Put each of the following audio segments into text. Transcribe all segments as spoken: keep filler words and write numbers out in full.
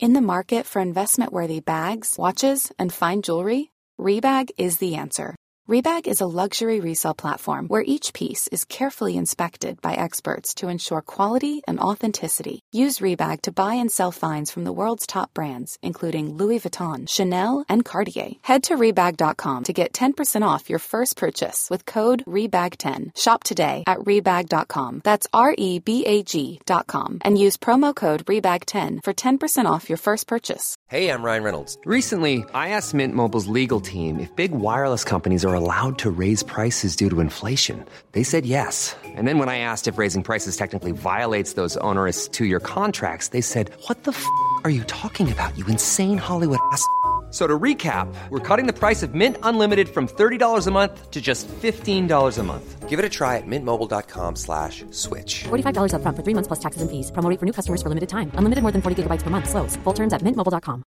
In the market for investment-worthy bags, watches, and fine jewelry, Rebag is the answer. Rebag is a luxury resale platform where each piece is carefully inspected by experts to ensure quality and authenticity. Use Rebag to buy and sell finds from the world's top brands, including Louis Vuitton, Chanel, and Cartier. Head to Rebag dot com to get ten percent off your first purchase with code Rebag ten. Shop today at Rebag dot com. That's R E B A G dot com. And use promo code Rebag ten for ten percent off your first purchase. Hey, I'm Ryan Reynolds. Recently, I asked Mint Mobile's legal team if big wireless companies are allowed to raise prices due to inflation. They said yes. And then when I asked if raising prices technically violates those onerous two-year contracts, they said, what the f*** are you talking about, you insane Hollywood ass f- So to recap, we're cutting the price of Mint Unlimited from thirty dollars a month to just fifteen dollars a month. Give it a try at mintmobile.com slash switch. forty-five dollars up front for three months plus taxes and fees. Promo rate for new customers for limited time. Unlimited more than forty gigabytes per month. Slows full terms at mint mobile dot com.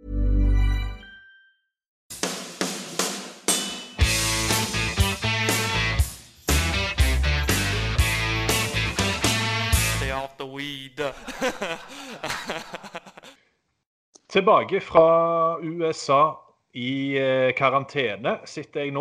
Stay off the weed. Tilbake fra U S A i eh, karantene sitter jeg nå.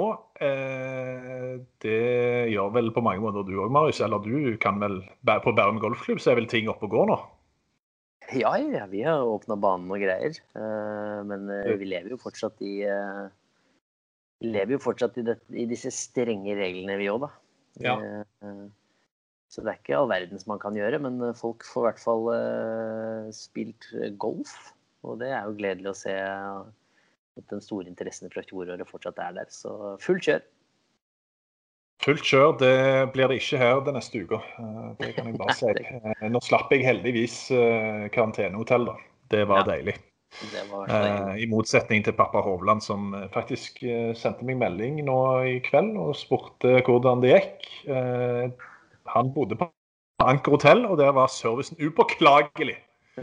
Eh, det gjør vel på mange måter du også, Marius, eller du kan vel, på Bærum Golfklubb så er vel ting oppe og går nå? Ja, ja, vi har åpnet banen og greier, uh, men uh, vi lever jo fortsatt i, uh, vi lever jo fortsatt i, det, i disse strenge reglene vi også da. Ja. Uh, så det er ikke all verdens man kan gjøre, men uh, folk får i hvert fall uh, spilt golf. Og det er jo gledelig å se at den store interessen fra fjoråret fortsatt er der. Så fullt kjør. Fullt kjør, det blir det ikke her den neste uka. Det kan jeg bare si. Nå slapp jeg heldigvis karantenehotell da. Det var ja, deilig. Det var deilig. I motsetning til pappa Hovland som faktisk sendte meg melding nå i kveld og spurte hvordan det gikk. Han bodde på Anker Hotel, og der var servicen upåklagelig.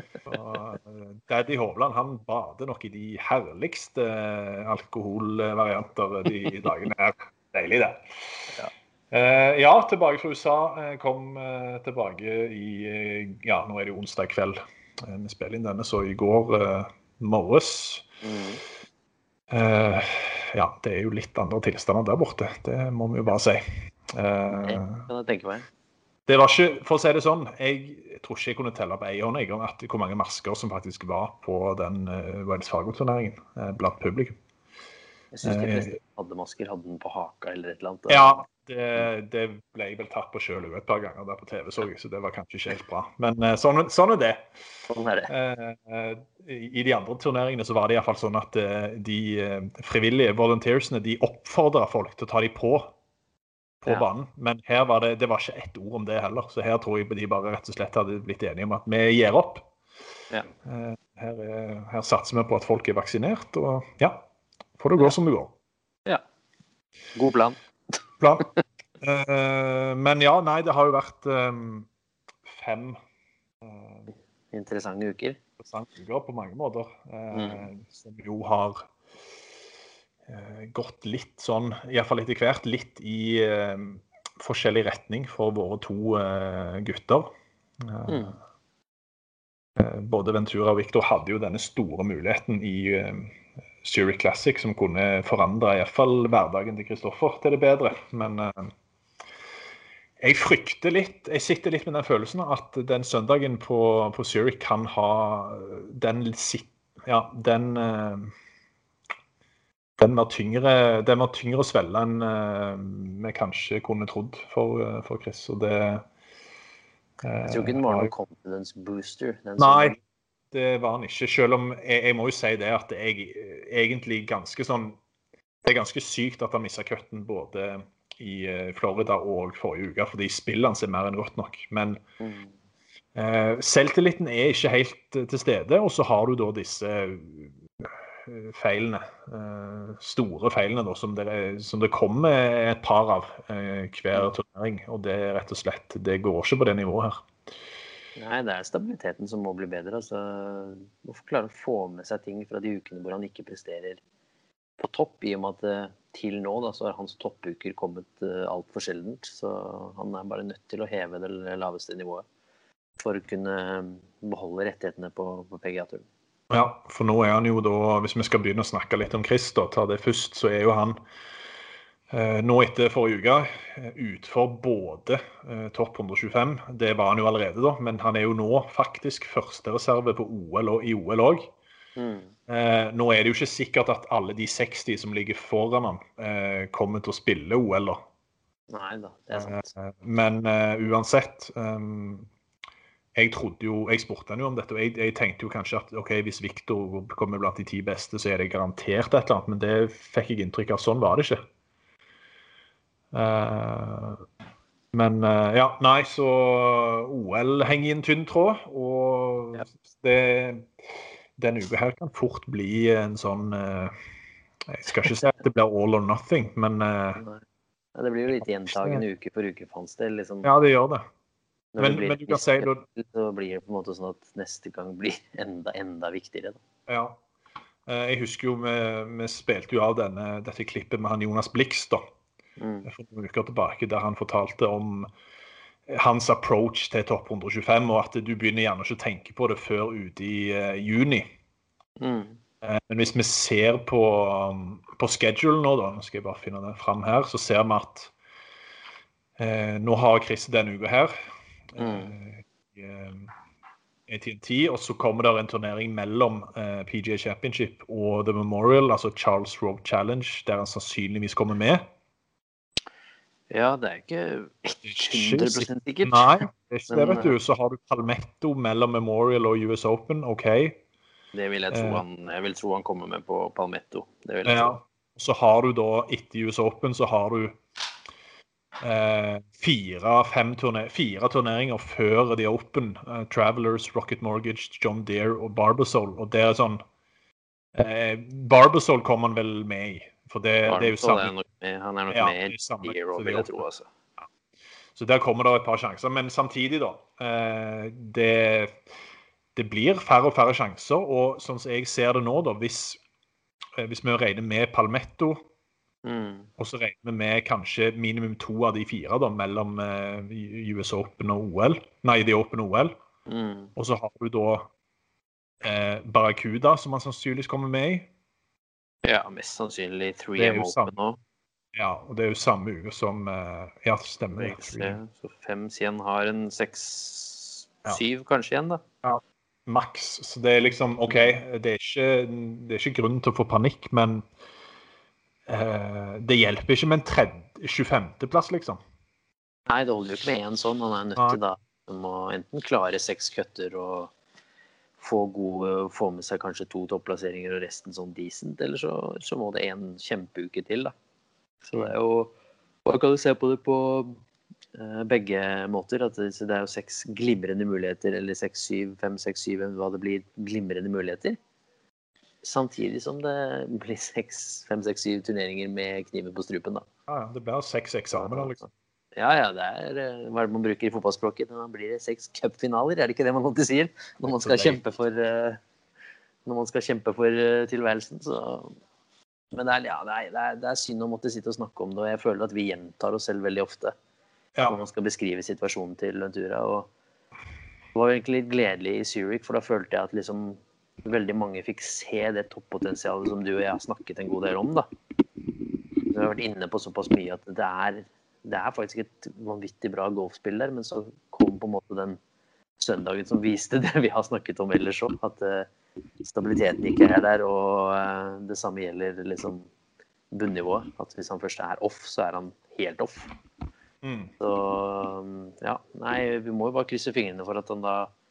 Og Daddy Hovland, han bader nok i de herligste alkoholvarianter de dagene her. Deilig det. Ja. Uh, ja, tilbake fra U S A. Uh, kom uh, tilbake i, uh, ja, nå er det jo onsdag kveld. Uh, vi spiller inn denne, så i går uh, morges. Mm. Uh, ja, det er jo litt andre tilstander der borte. Det må vi jo bare si. Uh, det kan jeg tenke meg. Det var ikke, for å si det sånn, jeg tror ikke jeg kunne telle på en hånd jeg, at hvor mange masker som faktisk var på den uh, Wells Fargo-turneringen uh, blant publikum. Jeg synes de fleste hadde masker, hadde den på haka eller et eller annet. Ja, det, det ble jeg vel tatt på selv et par ganger der på T V, så, jeg, så det var kanskje ikke helt bra. Men uh, sånn, sånn er det. Sånn er det. Uh, I de andre turneringene så var det i hvert fall sånn at uh, de uh, frivillige volunteersene, de oppfordret folk til å ta de på på ja. Banen, men her var det, det var ikke ett ord om det heller, så her tror jeg de bare rett og slett hadde blitt enige om at vi gir opp. Ja. Uh, her, er, her satser vi på at folk er vaksinert, og ja, får det gå ja. Som det går. Ja, god plan. plan. Uh, men ja, nei, det har jo vært um, fem uh, interessante uker. Interessante uker på mange måter, uh, mm. som jo har gått litt sånn, i hvert fall etter hvert, litt i uh, forskjellig retning for våre to uh, gutter. Uh, mm. uh, både Ventura og Victor hadde jo denne store muligheten i uh, Zurich Classic som kunne forandre i hvert fall hverdagen til Kristoffer til det bedre. Men uh, jeg frykter litt, jeg sitter litt med den følelsen at den søndagen på, på Zurich kan ha den, ja, den uh, Den var tyngre, den var tyngre å svelle enn uh, vi kanskje kunne trodd for, uh, for Chris. Og det, uh, jeg tror ikke den var noen confidence booster. Den nei, det var han ikke. Selv om jeg, jeg må jo si det at jeg egentlig ganske sånn, det er ganske sykt at han misset cutten både i Florida og forrige uke, fordi spillet hans er mer enn rått nok. Men mm. uh, selvtilliten er ikke helt til stede, og så har du da disse feilene, store feilene da, som, det, som det kommer et par av hver turnering, og det er rett og slett, det går ikke på det nivået her. Nei, det er stabiliteten som må bli bedre, altså, må klare å få med seg ting fra de ukene hvor han ikke presterer på topp, i og med at til nå da, så har hans toppuker kommet alt for sjeldent, så han er bare nødt til å heve det laveste nivået for å kunne beholde rettighetene på, på P G A-turen. Ja, for nå er han jo da, hvis vi skal begynne å snakke litt om Chris da, tar det først, så er jo han eh, nå etter forrige uke utfor både eh, topp hundre tjuefem, det var han jo allerede da, men han er jo nå faktisk første reserve på O L og i O L også. Mm. Eh, nå er det jo ikke sikkert at alle de seksti som ligger foran han eh, kommer til å spille O L da. Nei da, det er sant. Eh, men uh, uansett, um, jeg trodde jo, jeg spurte han jo om dette, og jeg, jeg tenkte jo kanskje at ok, hvis Victor kommer blant de ti beste, så er det garantert et eller annet, men det fikk jeg inntrykk av, sånn var det ikke. Uh, men uh, ja, nei, så O L henger i en tynn tråd, og ja. det, denne uka her kan fort bli en sånn, uh, jeg skal ikke si at det blir all or nothing, men... Uh, Ja, det blir jo litt gjentagende uke for uke for hans del, liksom. Ja, det gjør det. Når men, det blir men du kan si... Da... Så blir det på en måte sånn at neste gang blir enda, enda viktigere. Da. Ja. Jeg husker jo, vi, vi spilte jo av denne, dette klippet med han Jonas Blix, da. Mm. For noen uker tilbake, der han fortalte om hans approach til topp hundre tjuefem, og at du begynner gjerne ikke å tenke på det før ute i uh, juni. Mm. Men hvis vi ser på, på schedule nå da, nå skal jeg bare finne det frem her, så ser vi at eh, nå har Chris denne uka her eh, i A T and T, og så kommer det en turnering mellom eh, P G A Championship og The Memorial, altså Charles Road Challenge, der han sannsynligvis kommer med. Ja, det er ikke hundre prosent sikkert. Nei, det er ikke det, vet du. Så har du Palmetto mellom Memorial og U S Open, ok. Det vil jeg tro han, jeg vil tro han kommer med på Palmetto. Det vil jeg ja, tro. Så har du da, etter U S Open, så har du eh, fire, fem turner fire turneringer før The Open. Eh, Travelers, Rocket Mortgage, John Deere og Barbasol. Og det er sånn, eh, Barbasol kommer han vel med i. For det, det er jo samme. Er nok med, han er nok ja, med i Deere, vil jeg tro, altså. Ja. Så der kommer det et par sjanser. Men samtidig da, eh, det... Det blir færre og færre sjanser, og sånn som jeg ser det nå da, hvis, hvis vi regner med Palmetto, mm. og så regner vi med kanskje minimum to av de fire da, mellom uh, U S Open og O L, nei, The Open og O L, mm. og så har du da eh, Barracuda, som man sannsynligvis kommer med i. Ja, mest sannsynlig tre M Open nå. Ja, og det er jo samme uke som, uh, ja, det stemmer. Så fem siden har en seks, syv ja. Kanskje igjen da. Ja. Max, så det er liksom, ok, det er ikke, det er ikke grunn til å få panikk, men eh, det hjelper ikke med en tredje, tjuefemte plass, liksom. Nei, det holder jo ikke med en sånn, han er nødt til da, han må enten klare seks køtter og få, gode, få med seg kanskje to topplasseringer og resten sånn decent, eller så, så må det en kjempeuke til da. Så det er jo, hva kan du se på det på begge måter, at det er jo seks glimrende muligheter, eller seks, syv, fem, seks, syv, hva det blir glimrende muligheter. Samtidig som det blir seks, fem, seks, syv turneringer med kniven på strupen da. Ja, det blir seks eksamener liksom. Ja, ja, det er, hva er det man bruker i fotballspråket? Da blir det seks cupfinaler, er det ikke det man alltid sier? Når man skal kjempe for, når man skal kjempe for tilværelsen, så... Men det er, ja, det er, det er, det er synd å måtte sitte og snakke om det, og jeg føler at vi gjentar oss selv veldig ofte. Ja. Når man skal beskrive situasjonen til Ventura, og det var egentlig litt gledelig i Zurich, for da følte jeg at liksom veldig mange fikk se det toppotensialet som du og jeg har snakket en god del om da. Vi har vært inne på såpass mye at det er, det er faktisk et vanvittig bra golfspill der, men så kom på en måte den søndagen som viste det vi har snakket om ellers også, at uh, stabiliteten ikke er der, og uh, det samme gjelder liksom bunnivået, at hvis han først er off, så er han helt off. Mm. Så ja, nei, vi må jo bare krysse fingrene for at han da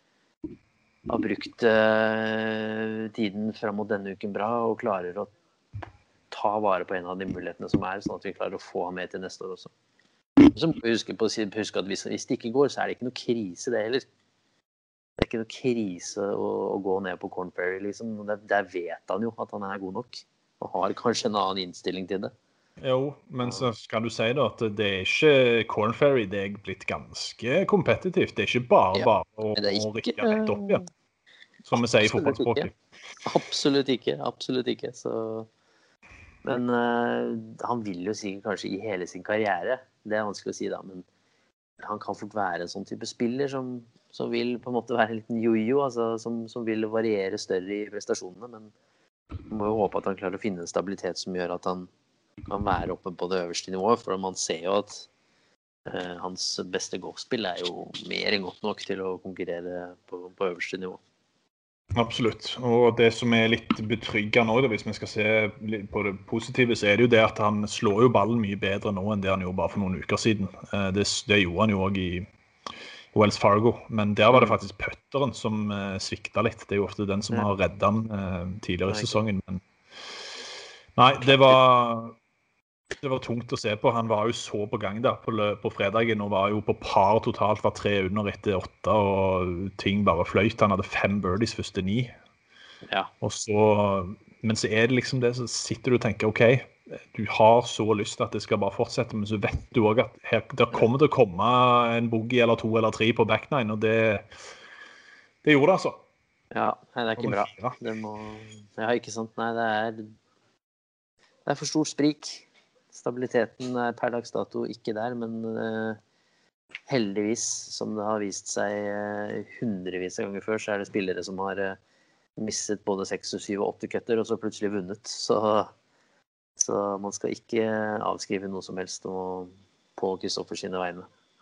har brukt uh, tiden frem mot denne uken bra og klarer å ta vare på en av de mulighetene som er, sånn at vi klarer å få ham med til neste år også. Så må vi huske, på, huske at hvis, hvis det ikke går, så er det ikke noe krise det heller. Det er ikke noe krise å, å gå ned på Corn Ferry liksom. Der, der vet han jo at han er god nok og har kanskje en annen innstilling til det. Jo, men så skal du si da at det er ikke Corn Ferry, det er blitt ganske kompetitivt. Det er ikke bare ja, bare å, å rikke rett opp igjen, som vi sier i fotballspråket. Absolutt ikke, absolutt ikke. Så... Men uh, han vil jo sikkert kanskje i hele sin karriere, det er vanskelig å si da, men han kan fort være en sånn type spiller som, som vil på en måte være en liten jojo, altså som, som vil variere større i prestasjonene, men man må jo håpe at han klarer å finne en stabilitet som gjør at han kan være oppe på det øverste nivået, for man ser jo at eh, hans beste golfspill er jo mer enn godt nok til å konkurrere på, på øverste nivå. Absolutt, og det som er litt betryggende også, hvis vi skal se på det positive, så er det jo det at han slår jo ballen mye bedre nå enn det han gjorde bare for noen uker siden. Det, det gjorde han jo også i Wells Fargo, men der var det faktisk putteren som eh, sviktet litt. Det er jo ofte den som har reddet han eh, tidligere i sesongen. Men nei, det var, det var tungt å se på. Han var jo så på gang der på, på fredagen, og var jo på par totalt, var tre under etter åtte, og ting bare fløyt. Han hadde fem birdies første ni. Ja. Og så, men så er det liksom det, så sitter du og tenker, ok, du har så lyst til at det skal bare fortsette, men så vet du også at her, der kommer til å komme en boogie eller to eller tre på back nine, og det, det gjorde det altså. Ja, nei, det er ikke bra. Det må, ja, ikke sant, nei, det er, det er for stort sprik. Stabiliteten er per dags dato ikke der, men uh, heldigvis, som det har vist seg uh, hundrevis av ganger før, så er det spillere som har uh, misset både seks, syv og åtte cutter, og så plutselig vunnet, så Så man skal ikke avskrive noe som helst på Kristoffer sine vegne.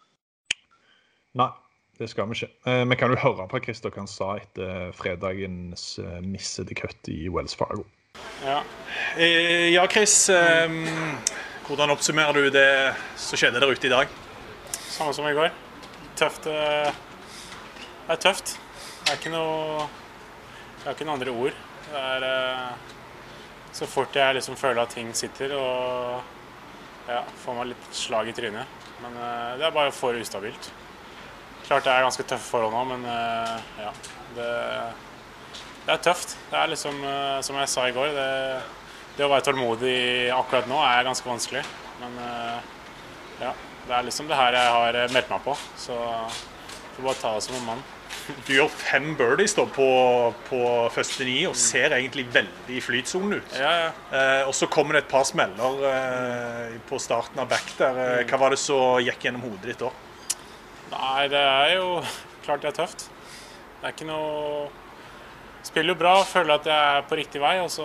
Nei, det skal vi ikke. Eh, vi kan jo høre på Kristoffer han sa etter fredagens eh, missede kutt i Wells Fargo. Ja, eh, ja Chris, eh, hvordan oppsummerer du det som skjedde der ute i dag? Samme som i går. Tøft. Eh, det er tøft. Det er ikke noe, det er ikke noen andre ord. Det er... Eh, Så fort jeg liksom føler at ting sitter, og ja, får meg litt slag i trynet. Men uh, det er bare for ustabilt. Klart det er ganske tøffe forhold nå, men uh, ja, det, det er tøft. Det er liksom, uh, som jeg sa i går, det, det å være tålmodig akkurat nå er ganske vanskelig. Men uh, ja, det er liksom det her jeg har meldt meg på, så jeg får bare ta det som en mann. Du gjør fem birdies da på, på første ni og ser egentlig veldig i flytsonen ut. Ja, ja. Eh, og så kommer det et par smeller eh, på starten av back der. Eh, hva var det som gikk gjennom hodet ditt da? Nei, det er jo klart det er tøft. Det er ikke noe... Spiller jo bra, føler at jeg er på riktig vei, og så,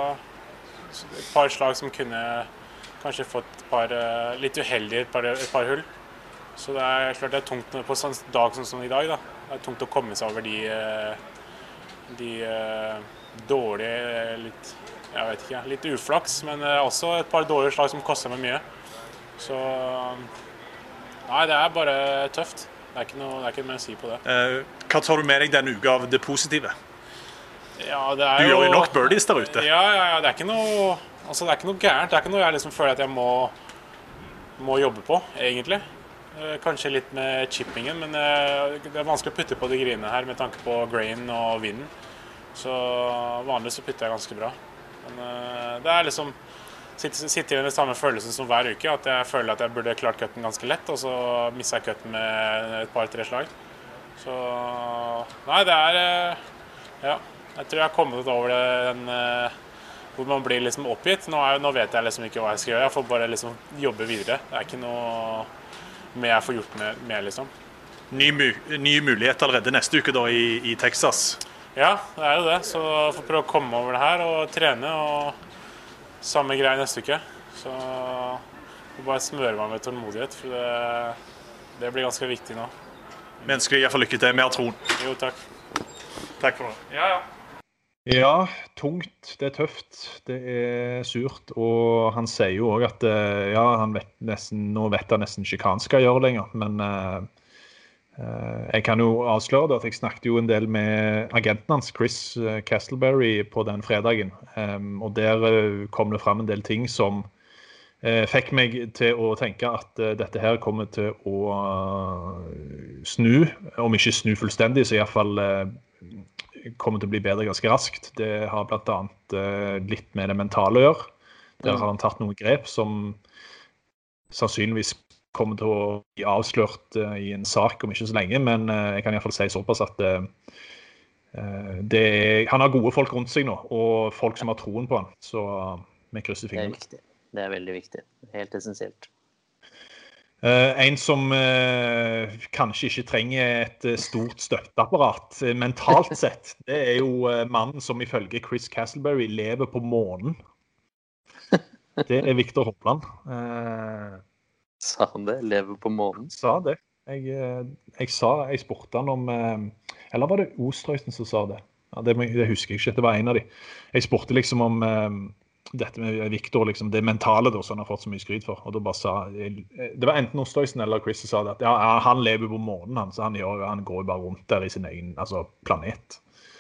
så et par slag som kunne kanskje fått et par, litt uheldige et par, et par hull. Så det er klart det er tungt på en dag som, som i dag da. Det er tungt å komme seg over de, de dårlige, litt, jeg vet ikke, litt uflaks, men også et par dårlige slag som koster meg mye. Så nei, det er bare tøft. Det er ikke noe, det er ikke mer å si på det. Eh, hva tar du med deg denne uka av det positive? Ja, det er du jo, gjør jo nok birdies der ute. Ja, ja, ja, det er ikke noe, altså det er ikke noe gærent. Det er ikke noe jeg liksom føler at jeg må, må jobbe på, egentlig. Kanskje litt med chippingen, men det er vanskelig å putte på de grinene her med tanke på grain og vinden. Så vanligvis så putter jeg ganske bra. Men det er liksom, sitter i den samme følelsen som hver uke, at jeg føler at jeg burde klart cutten ganske lett, og så misser jeg cutten med et par-tre slag. Så nei, det er, ja, jeg tror jeg har kommet over den, hvor man blir liksom oppgitt. Nå, er, nå vet jeg liksom ikke hva jeg skal gjøre, jeg får bare liksom jobbe videre. Det er ikke noe... med jeg får gjort med, med liksom. Ny, ny mulighet allerede neste uke da i, i Texas. Ja, det er jo det. Så jeg får prøve å komme over det her og trene, og samme greie neste uke. Så jeg får bare smøre meg med tålmodighet, for det, det blir ganske viktig nå. Vi ønsker i hvert fall lykke til med troen. Jo, takk. Takk for det. Ja, ja. Ja, tungt, det er tøft, det er surt, og han sier jo også at ja, han vet nesten, nå vet han nesten ikke hva han skal gjøre lenger, men uh, uh, jeg kan jo avsløre det at jeg snakket jo en del med agenten hans, Chris Castleberry, på den fredagen, um, og der uh, kom det frem en del ting som uh, fikk meg til å tenke at uh, dette her kommer til å uh, snu, om ikke snu fullstendig, så i hvert fall uh, kommer til å bli bedre ganske raskt. Det har blant annet uh, litt med det mentale å gjøre. Der har han tatt noen grep som sannsynligvis kommer til å bli avslørt uh, i en sak om ikke så lenge, men uh, jeg kan i hvert fall si såpass at uh, det er, han har gode folk rundt seg nå, og folk som har troen på han, så uh, vi krysser fingrene. Det er viktig. Det er veldig viktig. Helt essensielt. Uh, en som uh, kanskje ikke trenger et uh, stort støtteapparat uh, mentalt sett, det er jo uh, mannen som ifølge Chris Castleberry lever på månen. Det er Viktor Hovland. Uh, sa han det? Lever på månen? Sa det. Jeg, uh, jeg sa, jeg spurte han om, uh, eller var det Ostrøysen som sa det? Ja, det, det husker jeg ikke, det var en av de. Jeg spurte liksom om uh, dette med Viktor, liksom, det mentale da, som han har fått så mye skryt for. Og da bare sa, det var enten Ostrøysen eller Chris som sa det, at ja, han lever på månen, han, så han, gjør, han går jo bare rundt der i sin egen altså, planet.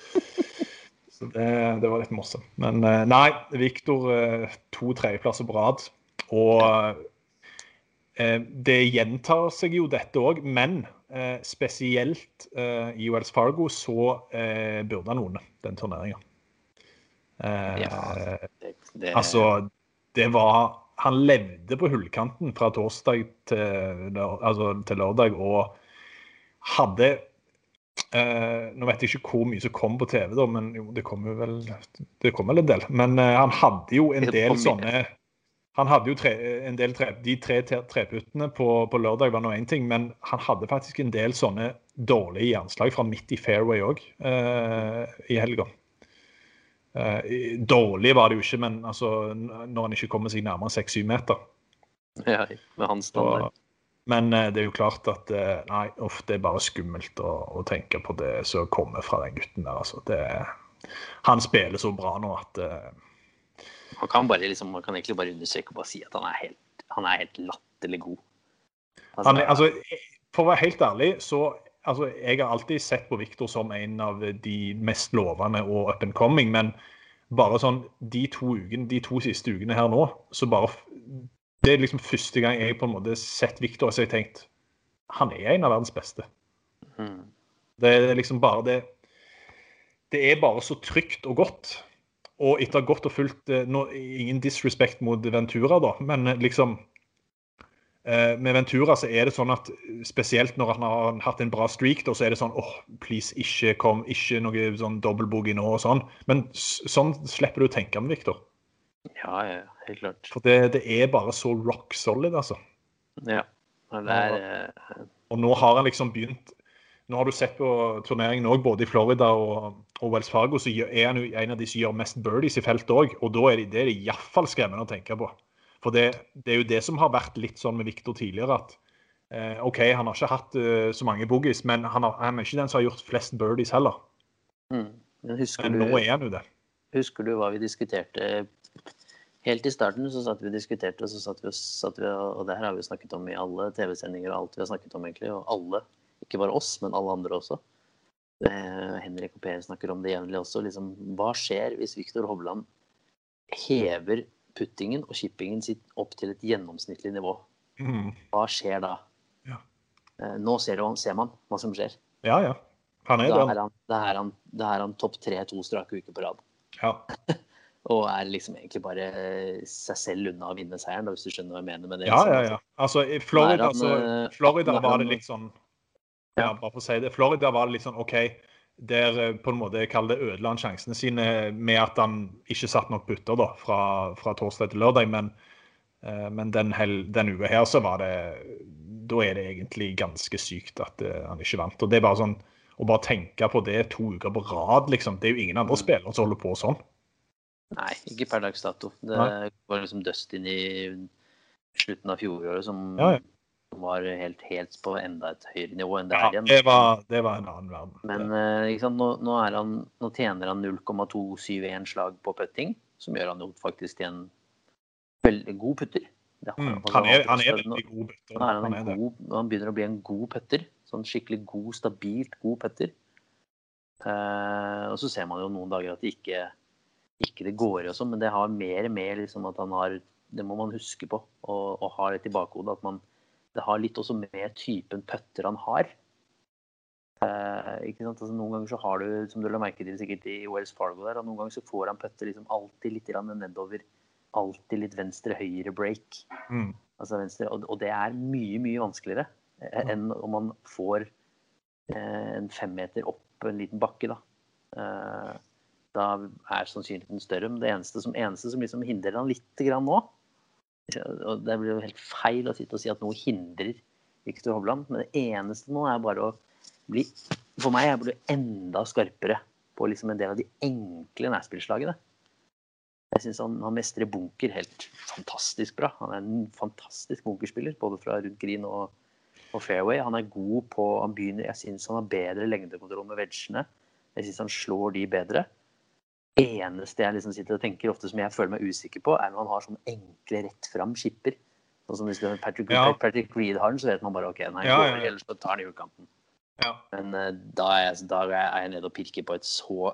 Så det, det var litt morsomt. Men nei, Viktor to tredjeplasser på rad, og eh, det gjentar seg jo dette også, men eh, spesielt eh, i Wells Fargo så eh, burde han vunnet den turneringen. Uh, ja, det, det... altså det var han levde på hullkanten fra torsdag til, altså, til lørdag og hadde uh, nå vet jeg ikke hvor mye som kom på TV da, men jo, det kom jo vel det kom vel en del, men uh, han hadde jo en del sånne han hadde jo tre, en del tre, de tre treputtene på, på lørdag var noe en ting, men han hadde faktisk en del sånne dårlige jernslag fra midt i fairway også uh, i helga. Uh, dårlig var det jo ikke, men altså, når han ikke kommer seg nærmere seks syv meter. Ja, med hans standard. Og, men uh, det er jo klart at uh, nei, uff, det er bare skummelt å, å tenke på det som kommer fra den gutten der. Altså. Det, han spiller så bra nå at... Uh, han, kan bare, liksom, man kan egentlig bare undersøke og bare si at han er helt, han er helt latterlig god. Altså, han, altså, for å være helt ærlig, så... Altså, jeg har alltid sett på Viktor som en av de mest lovende og up and coming, men bare sånn, de to ukene, de to siste ukene her nå, så bare, det er liksom første gang jeg på en måte sett Viktor, så jeg tenkt, han er en av verdens beste. Mm. Det er liksom bare det, det er bare så trygt og godt, og etter godt og fullt, no, ingen disrespect mot Ventura da, men liksom, Uh, med Ventura så er det sånn at spesielt når han har hatt en bra streak da, så er det sånn, åh, oh, please, ikke kom, ikke noe sånn dobbeltbogey nå og sånn. Men sånn slipper du å tenke om Viktor. Ja, ja, helt klart. For det, det er bare så rock solid, altså. Ja, det er... Uh... Og nå har han liksom begynt, nå har du sett på turneringen også, både i Florida og, og Wells Fargo, så er han jo en av de som gjør mest birdies i feltet også, og da er det, det er det i hvert fall skremmende å tenke på. For det, det er jo det som har vært litt sånn med Viktor tidligere, at eh, ok, han har ikke hatt uh, så mange boogies, men han, har, han er ikke den som har gjort flest birdies heller. Mm. Men, men nå er han jo det. Husker du hva vi diskuterte? Helt i starten så satt vi og diskuterte, og så satt vi og, satt vi, og det her har vi snakket om i alle tv-sendinger og alt vi har snakket om egentlig, og alle, ikke bare oss, men alle andre også. Eh, Henrik og Per snakker om det jevnlig også, liksom, hva skjer hvis Viktor Hovland hever puttingen og chippingen sitt opp til et gjennomsnittlig nivå? Mm. Hva skjer da? Ja. Eh, nå ser, du, ser man hva som skjer. Ja, ja. Han er da den. Er han, da, er han, da er han topp tre to strake uker på rad. Ja. Og er liksom egentlig bare seg selv unna å vinne seieren, da, hvis du skjønner hva jeg mener med det. Ja, ja, ja. Altså, i Florida, han, så, Florida var det litt sånn, ja, bare for å si det, Florida var det litt sånn, ok, der på en måte kaller det ødela han sjansene sine med at han ikke satt nok putter da, fra, fra torsdag til lørdag, men, uh, men den, hel, den uka her så var det, da er det egentlig ganske sykt at uh, han ikke vant. Og det er bare sånn, å bare tenke på det to uker på rad, liksom, det er jo ingen andre spillere som holder på sånn. Nei, ikke per dags dato. Det Nei. Var liksom Dustin i slutten av fjoråret som... Ja, ja. var helt, helt på enda et høyere nivå enn det ja, er igjen. Det var, det var en annen verden. Men uh, ikke sant, nå, nå, er han, nå tjener han null komma to syv én slag på putting, som gjør han jo faktisk til en veldig god putter. Det, mm, altså, han er, han er veldig god putter. Nå er han, han, er god, han begynner å bli en god putter, sånn skikkelig god, stabilt god putter. Uh, og så ser man jo noen dager at det ikke, ikke det går i og sånn, men det har mer med liksom, at han har, det må man huske på, og, og ha litt i bakhodet, at man det har litt også med typen putter han har. Eh, ikke sant? Altså, noen ganger så har du, som du la merke til sikkert i Wells Fargo der, og noen ganger så får han putter liksom alltid litt nedover, alltid litt venstre-høyre break. Mm. Altså venstre, og, og det er mye, mye vanskeligere eh, enn om man får eh, en fem meter opp en liten bakke da. Eh, da er sannsynligheten større, men det eneste som, eneste som liksom hindrer han litt grann nå, og det blir jo helt feil å sitte og si at noe hindrer Victor Hovland, men det eneste nå er bare å bli, for meg er det enda skarpere på liksom en del av de enkle nærspillslagene. Jeg synes han, han mestrer bunker helt fantastisk bra. Han er en fantastisk bunkerspiller, både fra rundt green og, og fairway. Han er god på, han begynner, jeg synes han har bedre lengdekontroll med wedgene. Jeg synes han slår de bedre. Eneste jeg liksom sitter og tenker, ofte som jeg føler meg usikker på, er når han har sånn enkle rett frem skipper. Sånn som hvis Patrick, ja. Patrick Reed har den, så vet man bare, ok, nei, ja, går, ja, ja. ellers så tar han i utkanten. Ja. Men uh, da, er jeg, da er jeg nede og pirker på et så,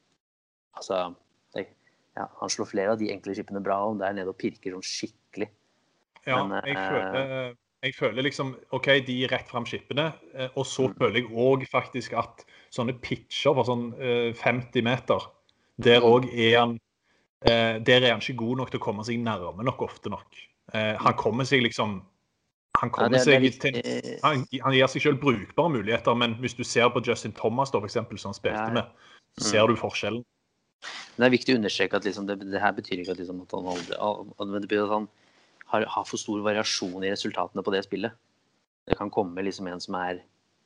altså, jeg, ja, han slår flere av de enkle skippene bra, og det er nede og pirker sånn skikkelig. Ja, Men, jeg, uh, føler, jeg føler liksom, ok, de rett frem skippene, og så Mm. føler jeg også faktisk at sånne pitcher på sånn uh, femti meter, der også er han, uh, der er han ikke god nok til å komme seg nærme nok ofte nok. Uh, han kommer seg liksom, han kommer Ja, det- det er seg til, viktig. han, han gir seg selv brukbare muligheter, men hvis du ser på Justin Thomas da, for eksempel, som han spilte Ja, ja. med, så ser du forskjellen. Men det er viktig å understreke at liksom, det, det her betyr ikke at, liksom, at han aldri, at det betyr at han har, har for stor variasjon i resultatene på det spillet. Det kan komme liksom en som er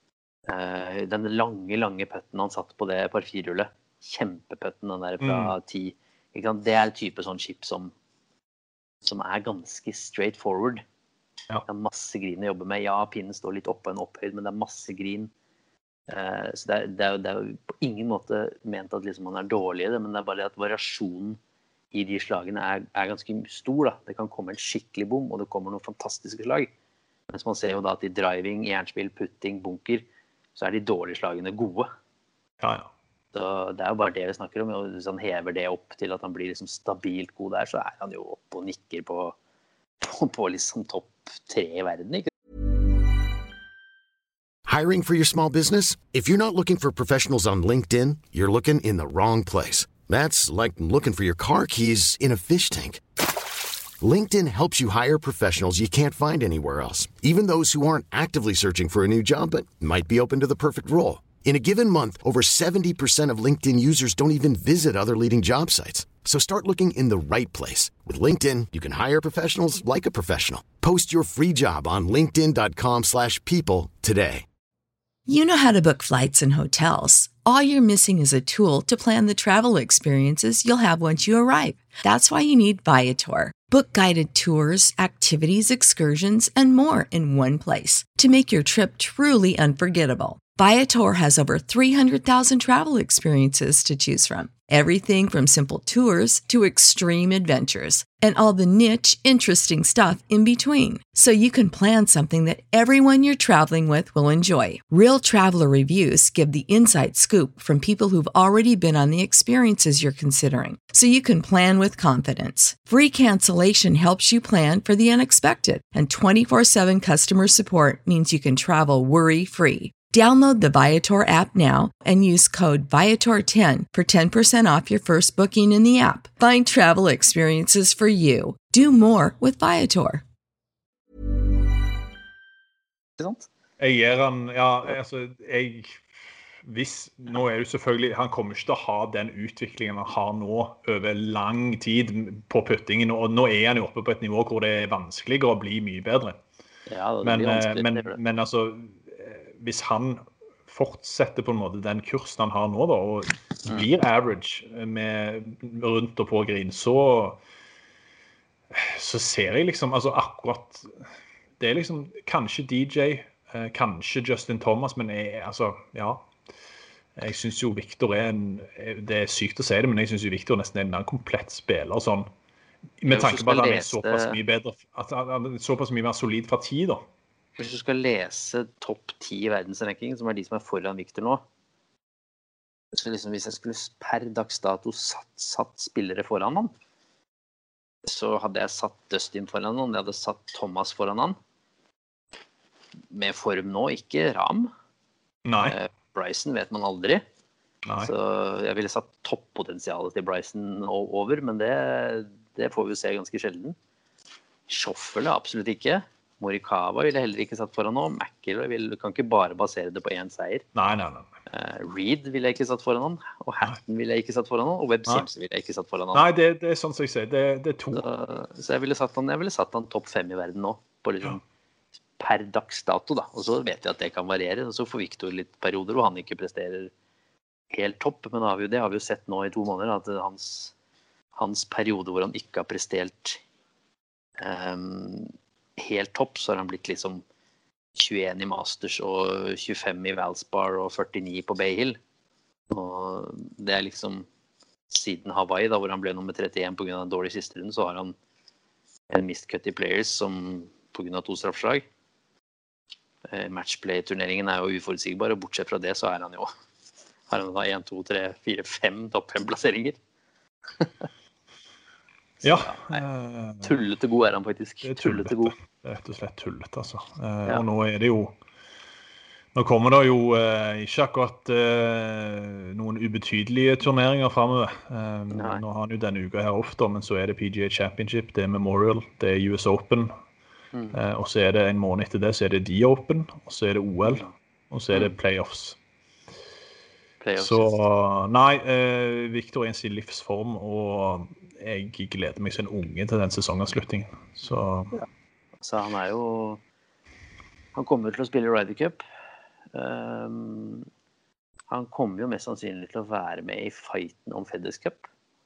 uh, den lange, lange putten han satt på det par fire-rullet. Kjempeputten, den der fra ti. Ikke sant? Det er en type sånn chip som, som er ganske straight forward. Ja. Det er masse green å jobbe med. Ja, pinnen står litt opp på en opphøyd, men det er masse green. Uh, så det er, det, er, det er jo på ingen måte ment at liksom man er dårlig i det, men det er bare at variasjonen i de slagene er, er ganske stor. Da. Det kan komme en skikkelig bom, og det kommer noen fantastiske slag. Mens man ser jo da at i driving, jernspill, putting, bunker, så er de dårlige slagene gode. Ja, ja. Så det er jo bare det vi snakker om, og hvis han hever det opp til at han blir liksom stabilt god der, så er han jo oppe og nikker på, på, på liksom topp tre i verden, ikke? Hiring for your small business? If you're not looking for professionals on LinkedIn, you're looking in the wrong place. That's like looking for your car keys in a fish tank. LinkedIn helps you hire professionals you can't find anywhere else, even those who aren't actively searching for a new job but might be open to the perfect role. In a given month, over seventy percent of LinkedIn users don't even visit other leading job sites. So start looking in the right place. With LinkedIn, you can hire professionals like a professional. Post your free job on linkedin.com slash people today. You know how to book flights and hotels. All you're missing is a tool to plan the travel experiences you'll have once you arrive. That's why you need Viator. Book guided tours, activities, excursions, and more in one place to make your trip truly unforgettable. Viator has over three hundred thousand travel experiences to choose from. Everything from simple tours to extreme adventures and all the niche, interesting stuff in between. So you can plan something that everyone you're traveling with will enjoy. Real traveler reviews give the inside scoop from people who've already been on the experiences you're considering. So you can plan with confidence. Free cancellation helps you plan for the unexpected. And twenty-four seven customer support means you can travel worry-free. Download the Viator app now and use code Viator ten for ten percent off your first booking in the app. Find travel experiences for you. Do more with Viator. Jeg gir han, ja, altså, jeg, hvis, nå er det selvfølgelig, han kommer ikke til å ha den utviklingen han har nå over lang tid på puttingen, og nå er han jo oppe på et nivå hvor det er vanskeligere å bli mye bedre. Ja, det men, blir vanskelig. men, men altså, hvis han fortsetter på en måte den kursen han har nå da, og blir average med rundt og på green, så, så ser jeg liksom, altså akkurat, det er liksom kanskje D J, kanskje Justin Thomas, men jeg, altså, ja, jeg synes jo Victor er en, det er sykt å si det, men jeg synes jo Victor nesten er en komplett spiller, sånn, med tanke på at han er såpass mye bedre, at han er såpass mye mer solid fra tid da. Hvis du skal lese topp ti i verdensranking, som er de som er foran Victor nå, så liksom hvis jeg skulle per dags dato satt, satt spillere foran han, så hadde jeg satt Dustin foran han, jeg hadde satt Thomas foran han, med form nå, ikke Ram. Nei. Eh, Bryson vet man aldri. Nei. Så jeg ville satt toppotensialet til Bryson over, men det, det får vi jo se ganske sjelden. Schoffele absolutt ikke. Morikawa ville heller ikke satt foran nå. McIlroy vil, kan ikke bare basere det på én seier. Nei, nei, nei. Uh, Reed ville jeg ikke satt foran han, og Hatton ville jeg ikke satt foran han, og Webb Simpson ville jeg ikke satt foran han. Nei, det, det er sånn som jeg sier, det, det er to. Så, så jeg ville satt han, jeg ville satt han topp fem i verden nå, på liksom ja. Per dags dato da, og så vet jeg at det kan variere, og så får Victor litt perioder hvor han ikke presterer helt topp, men da har vi jo, det har vi jo sett nå i to måneder, at hans, hans periode hvor han ikke har prestert um, helt topp, så har han blitt liksom tjueen i Masters og tjuefem i Valspar og førtini på Bay Hill. Og det er liksom siden Hawaii da, hvor han ble nummer trettien på grunn av en dårlig siste runde, så har han en mistcut i players som på grunn av to straffslag. Matchplay-turneringen er jo uforutsigbar, og bortsett fra det så er han jo har han da en, to, tre, fire, fem topp fem plasseringer. Ja. Nei, tullete god er han faktisk. Det er tullete, tullete god. Det er rett og slett tullete, altså. Eh, Ja. Og nå er det jo, nå kommer det jo eh, ikke akkurat eh, noen ubetydelige turneringer fremover. Eh, Nei. nå har han jo denne uka her ofte, men så er det P G A Championship, det er Memorial, det er U S Open, Mm. eh, og så er det en måned etter det, så er det The Open, og så er det O L, og så er det playoffs. Playoffs. Så nei, eh, Victor er i sin livsform, og jeg gleder meg som en unge til den sesongavslutningen. Så Ja. Så han er jo han kommer til å spille Ryder Cup. Um, han kommer jo mest sannsynlig til å være med i fighten om FedEx Cup.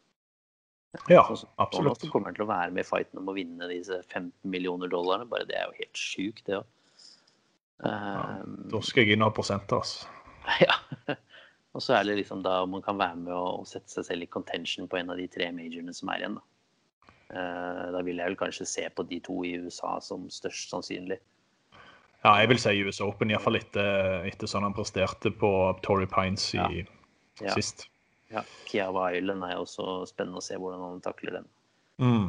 ja, Så- absolutt. Og så kommer han til å være med i fighten om å vinne disse femten millioner dollarene. Bare det er jo helt sykt, det også. Um, Da skal jeg inn og ha prosenter, altså. ja. Og så er det liksom da man kan være med å, å sette seg selv i contention på en av de tre majorene som er igjen da. Uh, da vil jeg vel kanskje se på de to i U S A som størst sannsynlig. Ja, jeg vil si U S Open, i hvert fall etter, etter sånn han presterte på Torrey Pines i Ja. Ja. sist. Ja, Kiawah Island er jo også spennende å se hvordan han takler den. Mm.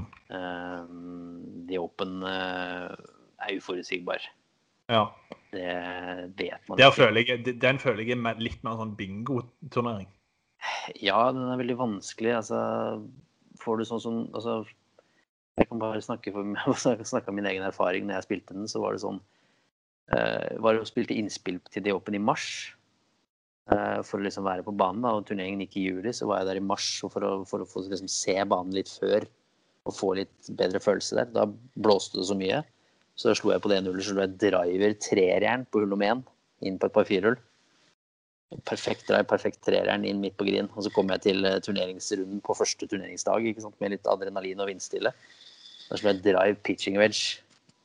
Um, The Open uh, er uforutsigbar. Ja. Det vet man Der ikke. føler jeg, den føler jeg er mer- litt mer sånn bingo-turnering. Ja, den er veldig vanskelig. Altså, får du sånn som... Altså, jeg kan bare snakke, for, snakke om min egen erfaring. Når jeg spilte den, så var det sånn... Uh, var det å spilte innspill til The Open i mars. Uh, for å liksom være på banen, da. Og turneringen gikk i juli, så var jeg der i mars. Og for å, for å få liksom, se banen litt før, og få litt bedre følelse der. Da blåste det så mye. Så da slo jeg på det nullet, så slo jeg driver trerjern på hull om en, inn på et par firehull. Perfekt drive, perfekt trerjern inn midt på green. Og så kom jeg til turneringsrunden på første turneringsdag, ikke sant? Med litt adrenalin og vindstille. Da slo jeg drive pitching wedge.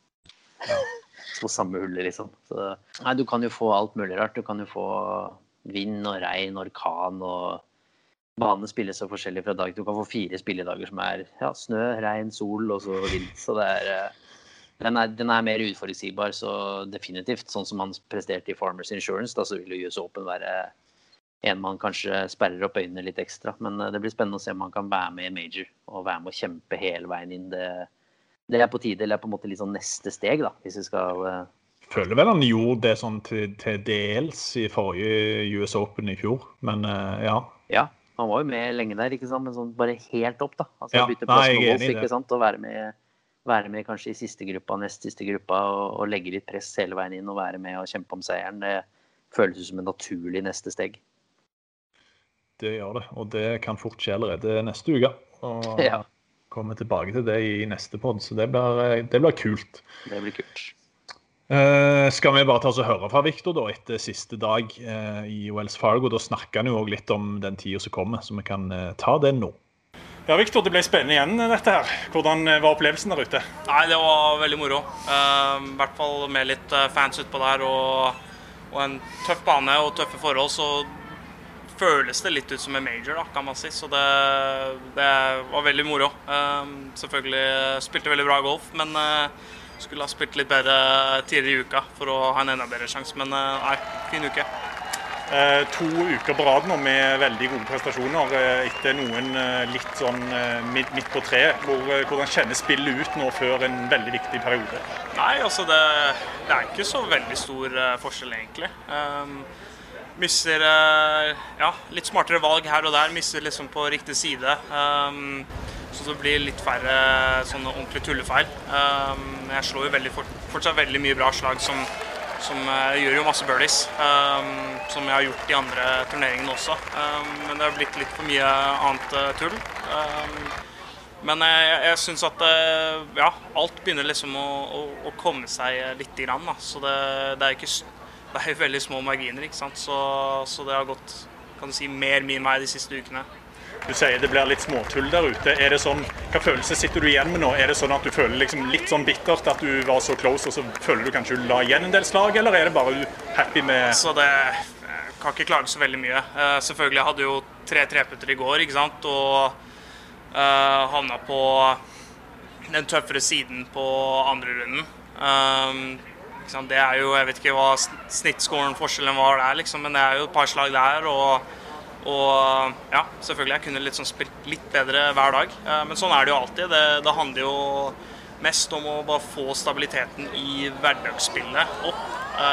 På samme hullet, liksom. Så, nei, du kan jo få alt mulig rart. Du kan jo få vind og regn, orkan og banene spiller så forskjellig fra dag. Du kan få fire spilledager som er ja, snø, regn, sol og så vind. Så det er... Den er, den er mer uforutsigbar, så definitivt, sånn som han presterte i Farmers Insurance, da så vil jo U S Open være en man kanskje sperrer opp øynene litt ekstra, men det blir spennende å se om han kan være med i Major, og være med å kjempe hele veien inn. Det, det er på tide, eller er på en måte litt sånn neste steg da, hvis vi skal... Føler vel han gjorde det sånn til, til dels i forrige U S Open i fjor, men uh, ja. Ja, han var jo med lenge der, ikke sant, men sånn bare helt opp da. Altså Ja, bytte plass nei, jeg med er Wolf, enig i det. ikke sant, og være med... være med kanskje i siste gruppa, nest siste gruppa, og, og legge litt press hele veien inn, og være med og kjempe om seieren. Det føles som en naturlig neste steg. Det gjør det, og det kan fort skje allerede neste uke. Og Ja. komme tilbake til det i neste podd, så det blir, det blir kult. Det blir kult. Eh, skal vi bare ta oss og høre fra Victor da, etter siste dag eh, i Wells Fargo? Da snakker han jo også litt om den tiden som kommer, så vi kan eh, ta det nå. Ja, Victor, det ble spennende igjen dette her. Hvordan var opplevelsen der ute? Nei, det var veldig moro. Uh, I hvert fall med litt uh, fans utpå der, og, og en tøff bane og tøffe forhold, så føles det litt ut som en major, da, kan man si. Så det, det var veldig moro. Uh, selvfølgelig spilte veldig bra golf, men uh, skulle ha spilt litt bedre tidligere i uka for å ha en enda bedre sjanse. Men uh, nei, fin uke. Eh, to uker på rad nå med veldig gode prestasjoner eh, etter noen eh, litt sånn eh, midt, midt på tre. Hvor, eh, hvordan kjennes spillet ut nå før en veldig viktig periode? Nei, altså det, det er ikke så veldig stor uh, forskjell egentlig. Um, misser uh, ja, litt smartere valg her og der, misser liksom på riktig side. Um, så det blir litt færre sånne ordentlige tullefeil. Um, jeg slår jo veldig, fortsatt veldig mye bra slag som som uh, gjør jo masse birdies, um, som jeg har gjort i andre turneringene også. Um, men det har blitt litt for mye annet uh, tull. Um, men jeg, jeg synes at uh, ja, alt begynner liksom å, å, å komme seg litt i grann, da. Så det, det er ikke det er veldig små marginer, ikke sant? Så, så det har gått, kan du si, mer min vei de siste ukene. Du sier det blir litt småtull der ute. Er det sånn, hva følelse sitter du igjen med nå? Er det sånn at du føler liksom litt sånn bittert at du var så close, og så føler du kanskje du la igjen en del slag, eller er det bare du happy med... Så det jeg kan ikke klage så veldig mye. Uh, selvfølgelig, jeg hadde jo tre treputter i går, ikke sant? Og uh, havnet på den tøffere siden på andre runden. Um, ikke sant? Det er jo, jeg vet ikke hva snittskåren forskjellen var der, liksom, men det er jo et par slag der, og Og ja, selvfølgelig, jeg kunne litt sånn spilt litt bedre hver dag, men sånn er det jo alltid. Det, det handler jo mest om å bare få stabiliteten i hverdagsspillet opp,